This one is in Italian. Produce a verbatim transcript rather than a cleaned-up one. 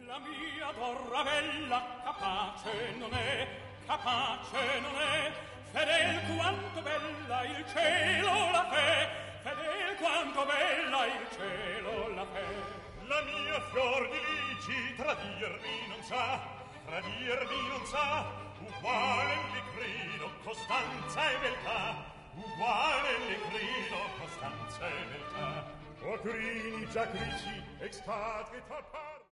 La mia torra bella capace non è, capace non è, fedel quanto bella il cielo la fe, fedel quanto bella il cielo la fe. La mia fior di lici tradirmi non sa, tradirmi non sa, uguale li crido costanza e beltà, uguale li crido costanza e beltà. O crini giacrici, extat et apar